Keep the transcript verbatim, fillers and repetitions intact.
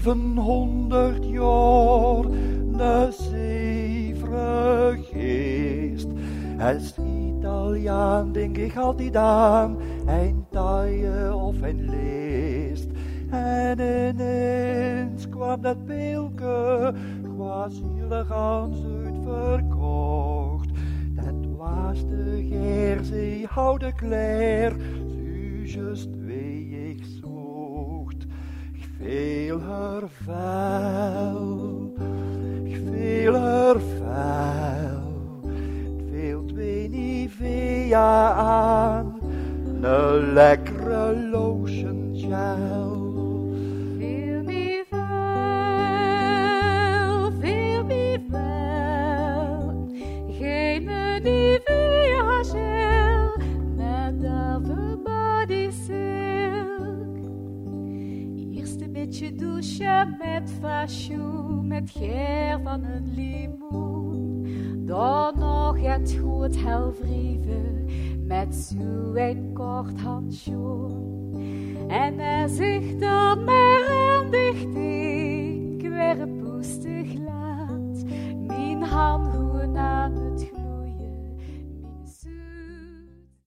zevenhonderd jaar, een zevere geest. Als Italiaan denk ik altijd aan een taaie of een leest. En ineens kwam dat beelke, zielig aan Zuid verkocht. Dat was de Geerzee, houde Claire, zuurtjes twee ik zocht. Ik veel haar vuil, ik veel haar vuil. Het veel twee Nivea aan, een lekkere lotion gel. Douche met fashion, met geur van een limoen. Dan nog het goed helvrieven, met zo'n kort handschoen. En hij zich dan maar